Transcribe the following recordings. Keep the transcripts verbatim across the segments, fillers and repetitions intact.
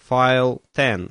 File ten.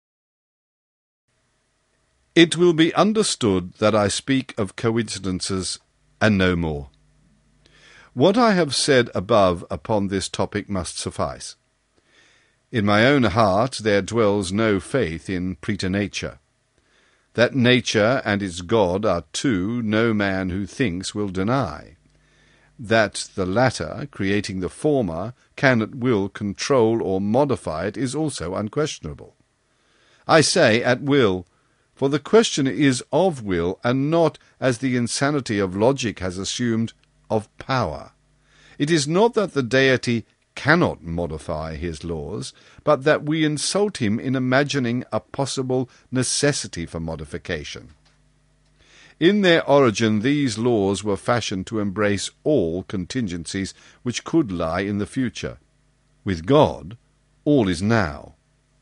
It will be understood that I speak of coincidences and no more. What I have said above upon this topic must suffice. In my own heart there dwells no faith in preternature. That nature and its God are two, no man who thinks will deny. That the latter, creating the former, can at will control or modify it is also unquestionable. I say at will, for the question is of will, and not, as the insanity of logic has assumed, of power. It is not that the deity cannot modify his laws, but that we insult him in imagining a possible necessity for modification. In their origin these laws were fashioned to embrace all contingencies which could lie in the future. With God, all is now.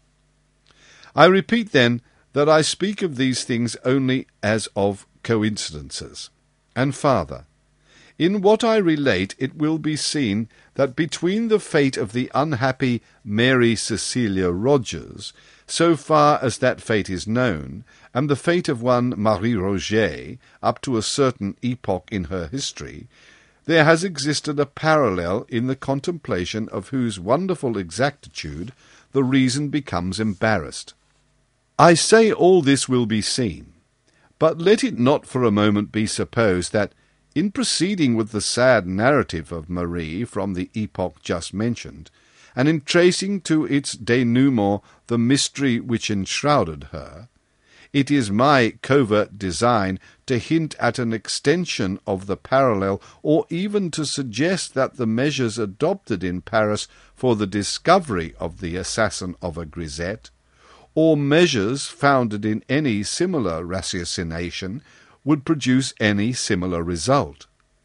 I repeat, then, that I speak of these things only as of coincidences. And farther, in what I relate it will be seen that between the fate of the unhappy Mary Cecilia Rogers, so far as that fate is known, and the fate of one Marie Roget, up to a certain epoch in her history, there has existed a parallel in the contemplation of whose wonderful exactitude the reason becomes embarrassed. I say all this will be seen, but let it not for a moment be supposed that, in proceeding with the sad narrative of Marie from the epoch just mentioned, and in tracing to its denouement the mystery which enshrouded her, it is my covert design to hint at an extension of the parallel, or even to suggest that the measures adopted in Paris for the discovery of the assassin of a grisette, or measures founded in any similar ratiocination, would produce any similar result.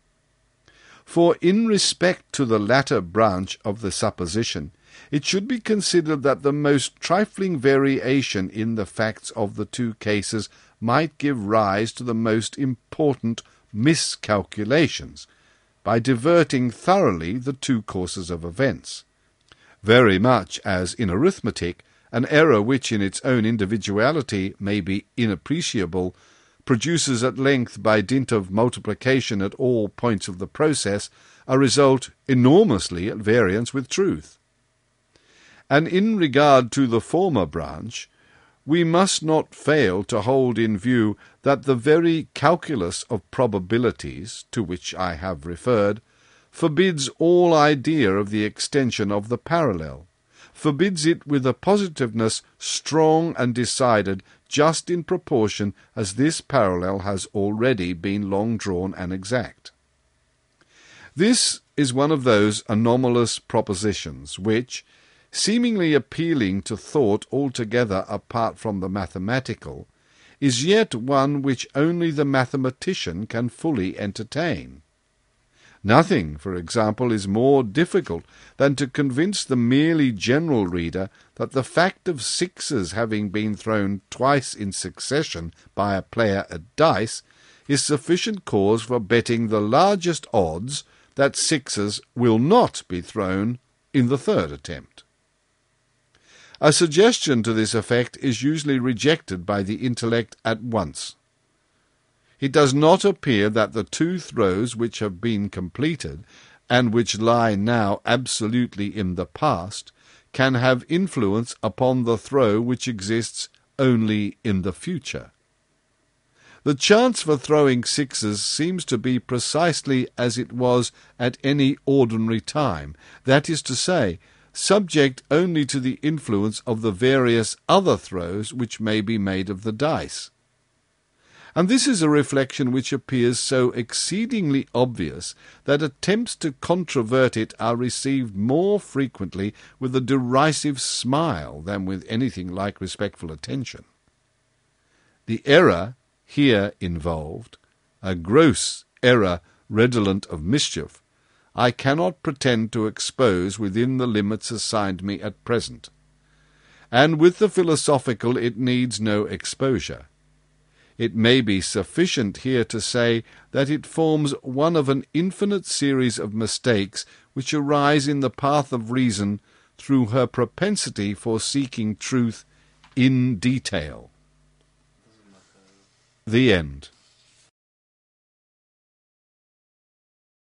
For in respect to the latter branch of the supposition, it should be considered that the most trifling variation in the facts of the two cases might give rise to the most important miscalculations, by diverting thoroughly the two courses of events, very much as in arithmetic an error which in its own individuality may be inappreciable produces at length, by dint of multiplication at all points of the process, a result enormously at variance with truth. And in regard to the former branch, we must not fail to hold in view that the very calculus of probabilities, to which I have referred, forbids all idea of the extension of the parallel, forbids it with a positiveness strong and decided, just in proportion as this parallel has already been long drawn and exact. This is one of those anomalous propositions which, seemingly appealing to thought altogether apart from the mathematical, is yet one which only the mathematician can fully entertain. Nothing, for example, is more difficult than to convince the merely general reader that the fact of sixes having been thrown twice in succession by a player at dice is sufficient cause for betting the largest odds that sixes will not be thrown in the third attempt. A suggestion to this effect is usually rejected by the intellect at once. It does not appear that the two throws which have been completed, and which lie now absolutely in the past, can have influence upon the throw which exists only in the future. The chance for throwing sixes seems to be precisely as it was at any ordinary time, that is to say, subject only to the influence of the various other throws which may be made of the dice. And this is a reflection which appears so exceedingly obvious that attempts to controvert it are received more frequently with a derisive smile than with anything like respectful attention. The error here involved, a gross error redolent of mischief, I cannot pretend to expose within the limits assigned me at present, and with the philosophical it needs no exposure. It may be sufficient here to say that it forms one of an infinite series of mistakes which arise in the path of reason through her propensity for seeking truth in detail. The end.